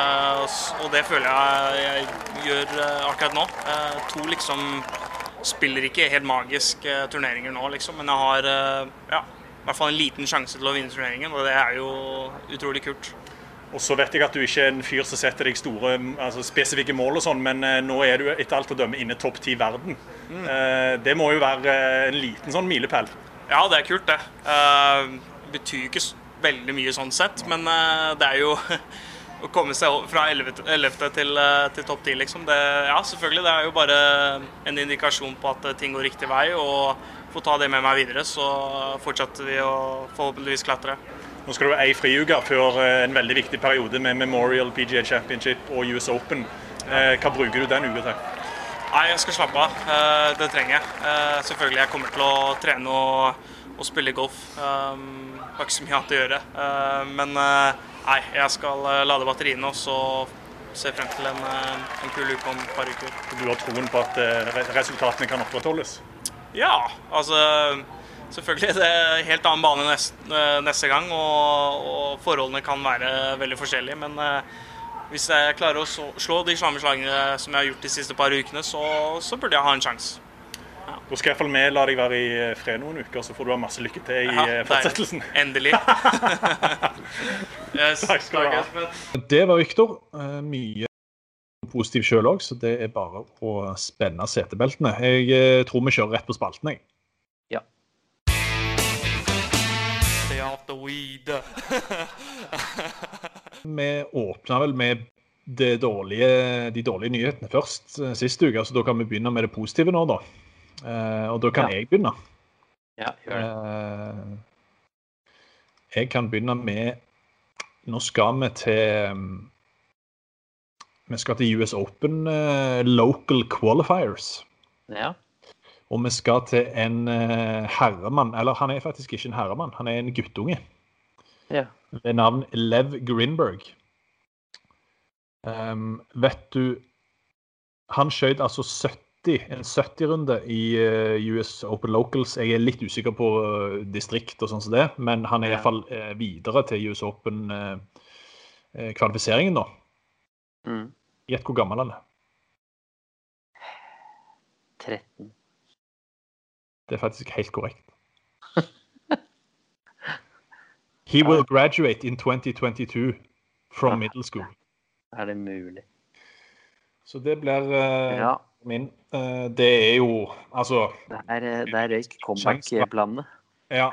og det føler jeg jeg gjør akkurat nå. To liksom spiller ikke helt magisk turneringer nå, liksom, men jeg har ja, i hvert fall en liten sjanse til å vinne turneringen, og det er jo utrolig kult. Og så vet jeg at du ikke er en fyr som setter deg store, altså spesifikke mål og sånn, men eh, nå er du etter alt å dømme inne topp ti verden. Mm. Eh, det må jo være en liten sånn milepæl. Ja, det er kult det. Uh, det betyr ikke veldig mye sånn sett, men uh, det er jo å komme seg fra ellevte til, uh, til topp ti, liksom. Det, ja, selvfølgelig, det er jo bare en indikasjon på at ting går riktig vei, og få ta det med meg videre, så fortsetter vi å forhåpentligvis klatre. Nå skal du ha ei friuke før en veldig viktig periode med Memorial, P G A Championship og U S Open. Eh, hva bruker du den uka til? Nei, jeg skal slappe av. Eh, det trenger jeg. Eh, selvfølgelig, jeg kommer til å trene og, og spille golf. Um, det har ikke så mye annet å gjøre. Uh, men uh, nei, jeg skal lade batteriene og så se frem til en, en kul uke om et par uker. Du har troen på at uh, resultatene kan opprettholdes? Ja, altså... Selvfølgelig, det er en helt annen bane neste, neste gang, og, og forholdene kan være veldig forskjellige, men eh, hvis jeg klarer å så, slå de samme slagene som jeg har gjort de siste par ukene, så, så burde jeg ha en sjanse. Ja. Da skal jeg i hvert fall med la deg være i fred noen uker, så får du ha masse lykke til i ja, fortsettelsen. Endelig. Yes, takk skal du ha. Det var Victor. Mye positiv selv også, så det er bare å spenne setebeltene. Jeg tror vi kjører rett på spalten, jeg. Off the weed. Vi åpner vel med det dårlige, de dårlige nyhetene først siste uke, så da kan vi begynne med det positive nå da. Eh, og da kan ja. jeg begynne. Ja, gjør det. Eh, jeg kan begynne med, nå skal vi til, vi skal til U S Open uh, Local Qualifiers. Ja. Og vi skal til en uh, herremann, eller han er faktisk ikke en herremann, han er en guttunge. Ja. Ved navn Lev Grinberg. Um, vet du, han skjøt altså sytti, en sytti-runde i uh, U S Open Locals. Jeg er litt usikker på uh, distrikt og sånn som det, men han er ja. i hvert fall uh, videre til U S Open uh, uh, kvalifiseringen nå. Mm. Gjett hvor gammel han er. tretten. Det er faktisk helt korrekt. He will graduate in twenty twenty-two from ja. middle school. Er det mulig? Så det blir uh, ja. min. Uh, det er jo, altså... Det er, det er røyk comeback-planene. Ja.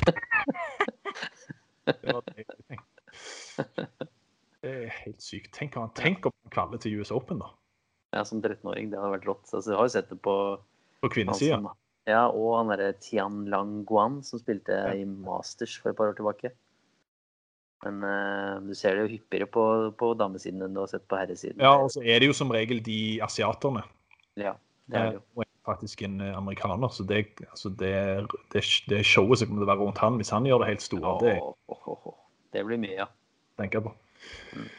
Det var det jeg tenkte. Det er helt sykt. Tenk om han tenker om han kvaler til U S Open da. Ja, som tretten-åring, det hadde vært rått. Altså, jeg har jo sett det på... På kvinnesiden. Ja, og han der Tian Lang Guan, som spilte ja. i Masters for et par år tilbake. Men uh, du ser det jo hyppigere på, på damesiden enn du har sett på herresiden. Ja, og så er det jo som regel de asiaterne. Ja, det er det jo. Og er faktisk en amerikaner, så det, altså det, det, det showet som kommer til å være rundt han, hvis han gjør det helt store. Oh, det, oh, oh, oh. det blir mye, ja. Tenker jeg på. Mm.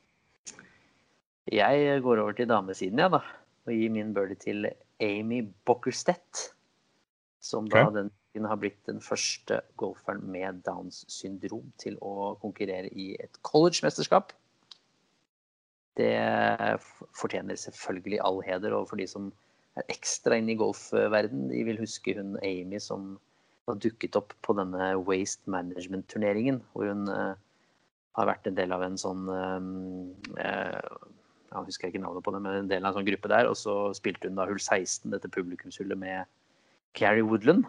Jeg går over til damesiden, ja da, og gir min birdie til Amy Bockerstedt, som da okay. den har blitt den første golferen med Downs syndrom til å konkurrere i et college-mesterskap. Det fortjener selvfølgelig all heder, og for de som er ekstra inne i golfverden, de vil huske hun Amy som var dukket opp på denne Waste Management-turneringen, hvor hun har vært en del av en sånn eh, jeg husker ikke navnet på det, men en del av en sånn gruppe der, og så spilte hun da hull seksten, dette publikumshullet med Carrie Woodland.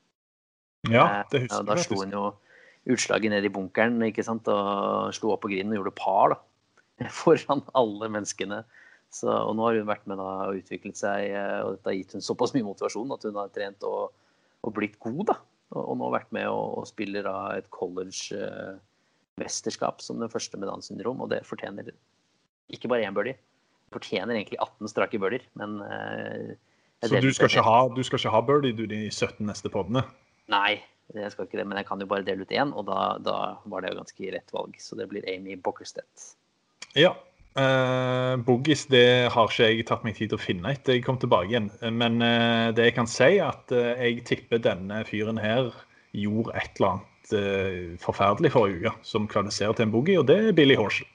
Ja, det husker jeg. Da slo hun jo utslaget ned i bunkeren, ikke sant, og slo opp på grinen og gjorde par da, foran alle menneskene. Så, og nå har hun vært med da og utviklet seg, og dette har gitt hun såpass mye motivasjon at hun har trent og, og blitt god da, og, og nå har vært med og, og spiller da et college-mesterskap som den første med Downs syndrom, og det fortjener ikke bare en birdie, det fortjener egentlig atten strake birdier, men eh, så du skal, ikke ha, du skal ikke ha birdie du, de sytten neste poddene? Nei, jeg skal ikke det, men jeg kan jo bare dele ut en, og da, da var det jo ganske rett valg, så det blir Amy Bockerstedt. Ja, uh, Boogies, det har ikke jeg tatt meg tid til å finne etter jeg kom tilbake igjen, men uh, det jeg kan si er at uh, jeg tipper denne fyren her gjorde et eller annet uh, forferdelig forrige uke, som kvalifiserer til en boogie, og det er Billy Horschel.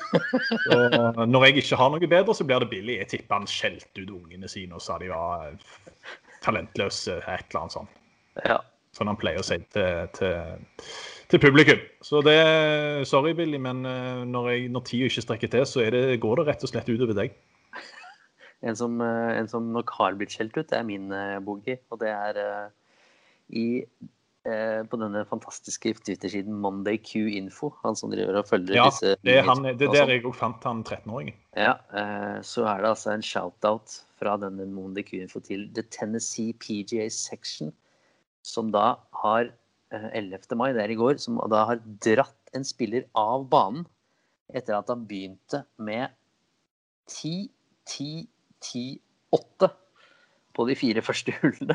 Og når jeg ikke har noe bedre, så blir det Billy. Jeg tipper han skjelte ut ungene sine og sa de var talentløse, et eller annet sånt. Ja. Sånn han pleier å si til, til, til publikum. Så det, sorry Billy, men når, jeg, når tiden ikke strekker til, så er det, går det rett og slett utover deg. En som, en som nok har blitt skjelt ut, det er min uh, boogie, og det er uh, i på denne fantastiske Twitter-siden Monday Q Info, han som driver og følger ja, disse... Ja, det, det er der jeg også fant han tretten-åringen. Ja, eh, så er det altså en shout-out fra denne Monday Q Info til The Tennessee P G A Section, som da har eh, ellevte mai, det er i går, som da har dratt en spiller av banen etter at han begynte med ti, ti, ti, åtte på de fire første hullene.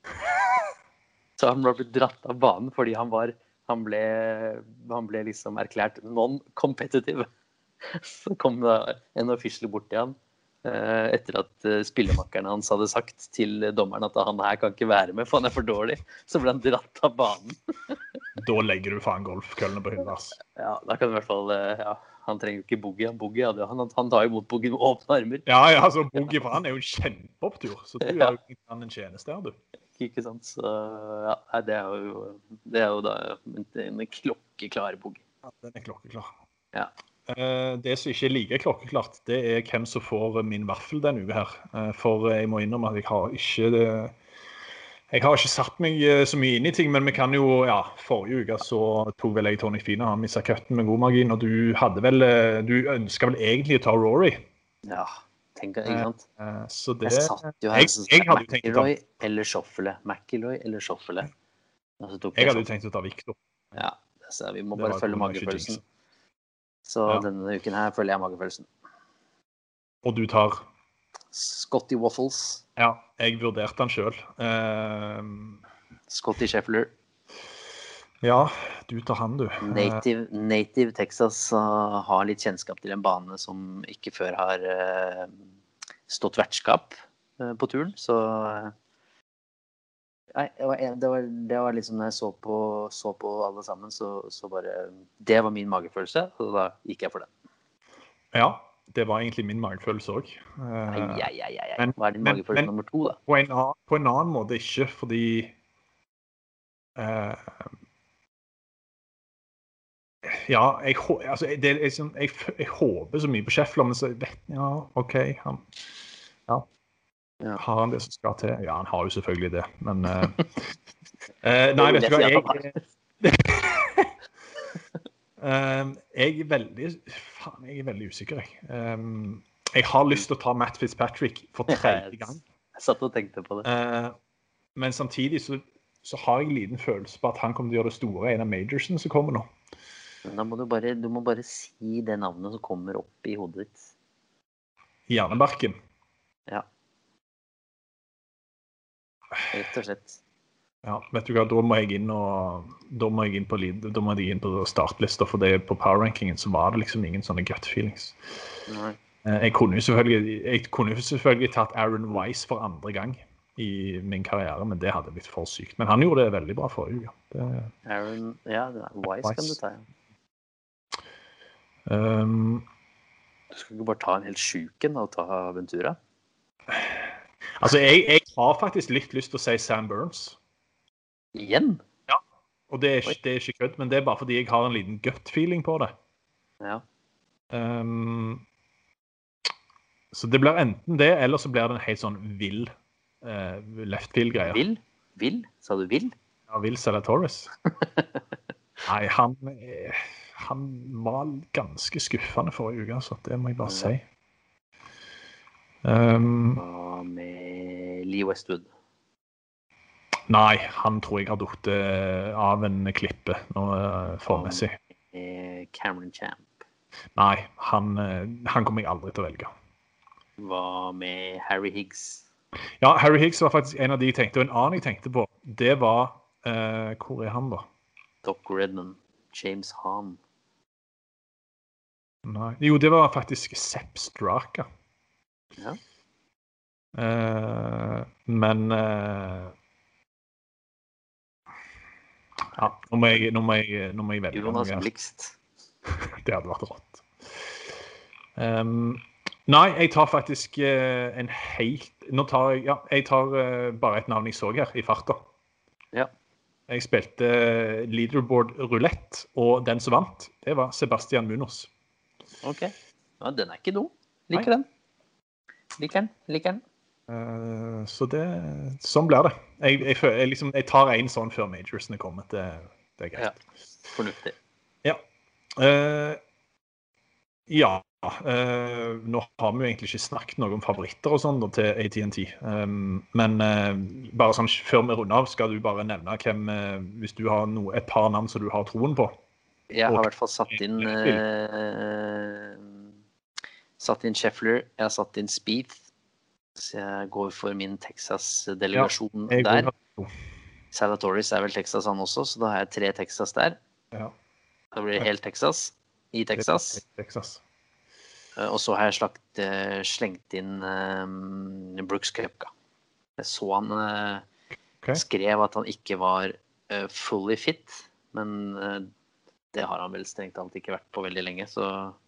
Så han ble dratt av banen fordi han, var, han, ble, han ble liksom erklært non-competitive. Så kom da en official bort til han etter at spillemakkerne hans hadde sagt til dommeren at han her kan ikke være med, for han er for dårlig. Så ble han dratt av banen. Da legger du faen golfkøllene på hylla. Ja, da kan du i hvert fall... Ja, han trenger jo ikke boogie. Han, boogie han, han tar imot boogie med åpne armer. Ja, ja, så boogie for han er jo en kjempeopptur. Så du ja. Er jo ikke en tjeneste her, du. Ikke sant, så ja, det er jo, det er jo da en klokkeklare boogie. Ja, den er klokkeklar. Ja. Det som ikke er like klokkeklart, det er hvem som får min vaffel denne uke her. For jeg må innrømme at jeg har ikke, jeg har ikke satt meg så mye inn i ting, men vi kan jo, ja, forrige uke så tok vel jeg Tony Fina, han misset cutten med god margin, og du hadde vel, du ønsket vel egentlig å ta Rory. Ja, tenker jeg, ikke sant? Så det, jeg satt jo her, jeg, jeg hadde jo tenkt å ta... eller Schoffele, McIlroy eller Schoffele. Jeg hadde jo tenkt å ta Victor. Ja, så vi må bare følge magefølelsen. Så ja. Denne uken her følger jeg magefølelsen. Og du tar? Scotty Waffles. Ja, jeg vurderte han selv. Uh... Scotty Scheffler. Ja, du tar han, du. Native, Native Texas uh, har litt kjennskap til en bane som ikke før har uh, stått vertskap uh, på turen, så... Uh, Nei, det var, det, var, det var liksom når jeg så på, så på alle sammen, så, så bare, det var min magefølelse, og da gikk jeg for den. Ja, det var egentlig min magefølelse også. Ai, ai, ai, ai. Men, hva er din magefølelse men, nummer to da? På en, på en annen måte ikke, fordi uh, ja, jeg, altså, det, jeg, jeg, jeg håper så mye på Scheffler, men så vet jeg, ja, ok, han, ja. Ja. Har han det som skal til? Ja, han har jo selvfølgelig det, men uh, uh, nei, vet du hva, jeg uh, jeg er veldig faen, jeg er veldig usikker jeg. Um, jeg har lyst til å ta Matt Fitzpatrick for tredje gang. Jeg satt og tenkte på det. Uh, men samtidig så, så har jeg en liten følelse på at han kommer til å gjøre det store en av majorsen som kommer nå. Men da må du bare, du må bare si det navnet som kommer opp i hodet ditt. Hjernebarken. Ja. Rett og slett. Ja, vet du hva, da må jeg inn og da må jeg inn på, da må jeg inn på startlister, for det på power-rankingen så var det liksom ingen sånne gut feelings. Nei. Jeg kunne jo selvfølgelig, jeg kunne jo selvfølgelig tatt Aaron Wise for andre gang i min karriere, men det hadde blitt for sykt. Men han gjorde det veldig bra forrige uke. Det... Aaron, ja, Wise, Wise kan du ta, ja. Um, du skal ikke bare ta en helt syken og ta Ventura? Altså, jeg, jeg har faktisk litt lyst til å si Sam Burns. Igjen? Ja, og det er, det er ikke kødd, men det er bare fordi jeg har en liten gut-feeling på det. Ja. Um, så det blir enten det, eller så blir det en helt sånn vill uh, left-field-greier. Vill? Vill? Sa du vill? Ja, Will Zalatoris. Nei, han, han var ganske skuffende forrige uke, så det må jeg bare si. Um, Hva med Lee Westwood? Nei, han tror jeg har dukt av en klippe nå formessig. Cameron Champ? Nei, han, han kommer jeg aldri til å velge. Hva med Harry Higgs? Ja, Harry Higgs var faktisk en av de jeg tenkte, og en annen jeg tenkte på, det var, uh, hvor er han da? Doc Redman, James Hahn. Nei, jo, det var faktisk Sepp Straka. Ja. Uh, men... Uh, Ja, nå må jeg, nå må jeg, nå må jeg velge. Jonas Blikst. Det hadde vært rått. Um, nei, jeg tar faktisk uh, en helt... Nå tar jeg, ja, jeg tar uh, bare et navn jeg så her i farta. Ja. Jeg spilte uh, leaderboard roulette, og den som vant, det var Sebastian Munoz. Ok. Ja, den er ikke dum. Liker nei. den. Liker den, liker den. Uh, så det, sånn blir det. Jeg, jeg, jeg, liksom, jeg tar en sånn før majorsene kommer. Det, det er greit. Ja, fornuftig. Ja. Uh, ja. Uh, nå har vi jo egentlig ikke snakket noe om favoritter og sånn da, til A T and T. Um, men uh, bare sånn før vi runder av, skal du bare nevne hvem, uh, hvis du har no, et par navn som du har troen på. Jeg har i hvert fall satt inn uh, satt inn Scheffler, jeg har satt inn Spieth. Så jeg går for min Texas-delegasjon ja, der. Zalatoris er vel Texas han også, så da har jeg tre Texas der. Ja. Da blir det helt Texas, i Texas. Texas. Og så har jeg slagt, slengt inn um, Brooks Koepka. Jeg så han uh, okay. skrev at han ikke var uh, fully fit, men uh, det har han vel strengt alt ikke vært på veldig lenge, så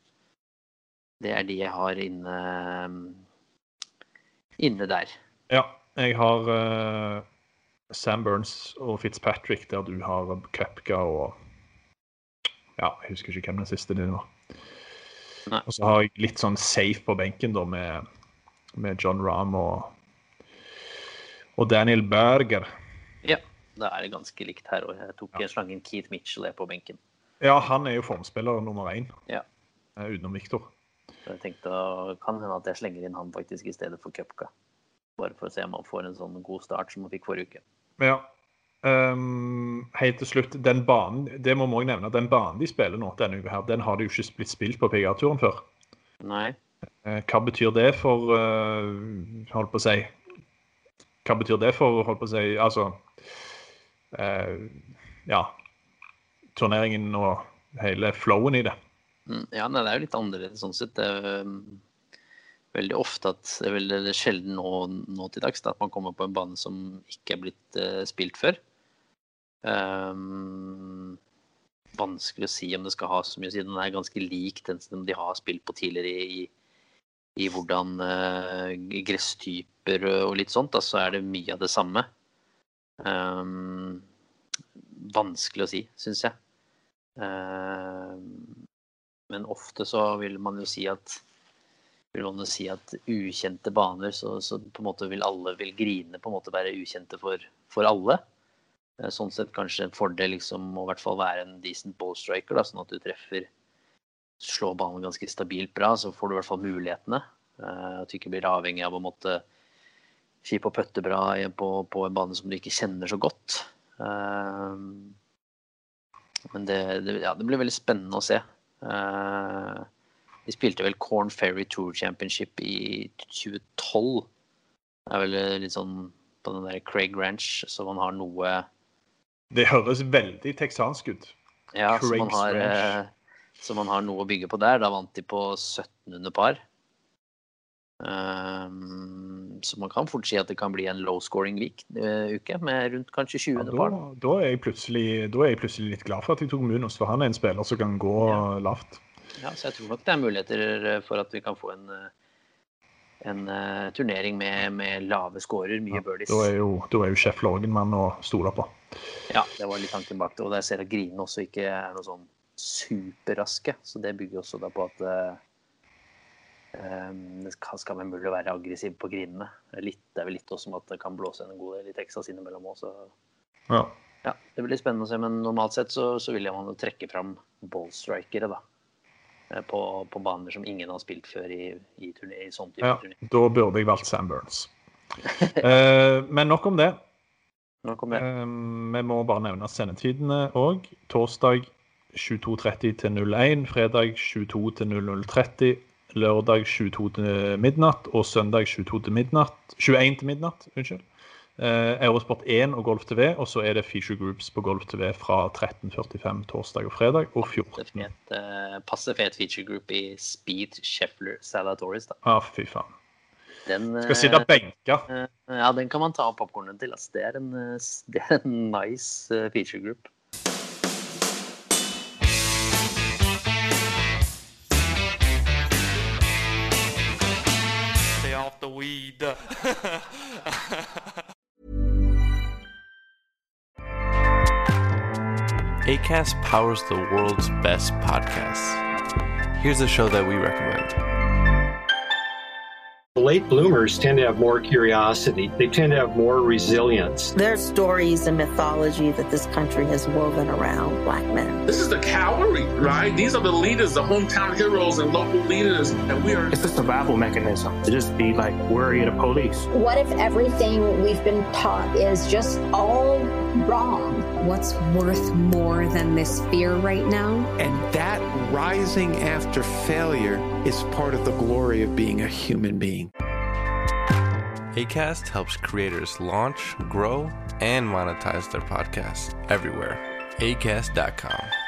det er de jeg har inne... Um, inne der. Ja, jeg har uh, Sam Burns og Fitzpatrick, der du har Koepka og ja, jeg husker ikke hvem den siste din var. Nei. Og så har jeg litt sånn safe på benken da med, med John Rahm og, og Daniel Berger. Ja, da er det ganske likt her, og jeg tok ja. en slangen Keith Mitchell på benken. Ja, han er jo formspiller nummer én, ja. uh, utenom Victor. Jeg tenkte, kan hende at jeg slenger inn han faktisk i stedet for Koepka. Bare for å se om han får en sånn god start som han fikk forrige uke. Ja. Um, helt til slutt, den banen, det må jeg nevne, den banen de spiller nå denne uka her, den har de jo ikke blitt spilt på P G A-turen før. Nei. Uh, hva betyr det for, uh, holdt på å si, hva betyr det for, holdt på å si, altså, uh, ja, turneringen og hele flowen i det? Ja, nei, det er jo litt annerledes sånn sett. Det er veldig ofte at det er veldig sjelden nå, nå til dags da, at man kommer på en bane som ikke er blitt uh, spilt før. Um, vanskelig å si om det skal ha så mye siden den er ganske lik den som de har spilt på tidligere i, i hvordan uh, gresstyper og litt sånt, da, så er det mye av det samme. Um, vanskelig å si, synes jeg. Uh, Men ofte så vil man jo si at vil man jo si at ukjente baner, så, så på en måte vil alle vil grine på en måte være ukjente for, for alle. Sånn sett kanskje en fordel liksom å i hvert fall være en decent ballstriker, da, sånn at du treffer, slår banen ganske stabilt bra, så får du i hvert fall mulighetene. At du ikke blir avhengig av å måtte skipe og pøtte bra på, på en bane som du ikke kjenner så godt. Men det, det, ja, det blir veldig spennende å se. Uh, de spilte vel Corn Ferry Tour Championship i tjue tolv. Det er vel litt sånn på den der Craig Ranch, så man har noe... Det høres veldig texansk ut. Ja, så man, har, uh, så man har noe å bygge på der. Da vant de på sytten under par. Um, så man kan fort si at det kan bli en low-scoring week, uh, uke med rundt kanskje tjue under par. Ja, da, da, er jeg plutselig, da er jeg plutselig litt glad for at jeg tok Munoz, for han er en spiller som kan gå ja. lavt. Ja, så jeg tror nok det er muligheter for at vi kan få en, en uh, turnering med, med lave scorer, mye ja, birdies. Da er jo, da er jo Scheffler en mann å stole på. Ja, det var litt tanken bak det, og der ser jeg at Grine også ikke er noe sånn superraske, så det bygger også da på at um, det skal være mulig å være aggressiv på grinene. Det er, litt, det er vel litt også som at det kan blåse en god del i Texas innimellom også. Ja. Ja, det blir spennende å se, men normalt sett så, så vil man jo trekke fram ballstrikere da, på, på baner som ingen har spilt før i, i, turné, i sånn type ja, turné. Da burde jeg valgt Sam Burns. uh, men nok om det. Nok om det. Uh, vi må bare nevne sendetidene også. Torsdag tjueto tretti til null én, fredag tjueto til null null tretti, lørdag tjueto til midnatt, og søndag tjueto til midnatt, tjueen til midnatt, unnskyld. Uh, Eurosport én og Golf T V, og så er det feature groups på Golf T V fra tretten førtifem torsdag og fredag, og fjorten. Et uh, passe fet feature group i Speed Scheffler Salatoris da. Ja, fy faen. Den, Skal sitte benka. Uh, ja, den kan man ta av popcornen til. Altså. Det, er en, uh, det er en nice uh, feature group. Stay off the weed. Acast powers the world's best podcasts. Here's a show that we recommend. Late bloomers tend to have more curiosity. They tend to have more resilience. There's stories and mythology that this country has woven around Black men. This is the cavalry, right? These are the leaders, the hometown heroes and local leaders, and we are... It's a survival mechanism to just be like worried of the police. What if everything we've been taught is just all wrong? What's worth more than this fear right now? And that rising after failure is part of the glory of being a human being. Acast helps creators launch, grow, and monetize their podcasts everywhere. acast dot com.